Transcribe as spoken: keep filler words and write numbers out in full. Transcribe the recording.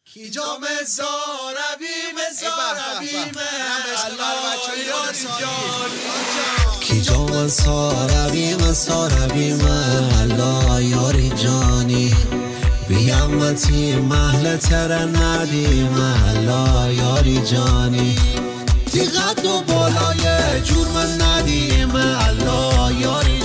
کی جام زاربیم زاربیم الله یاری جانی کی جام زاربیم زاربیم الله یاری جانی بیامتی محل تر ندیم الله یاری جانی دیقد و بالای جور من ندیم الله یاری